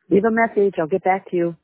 Leave a message. I'll get back to you.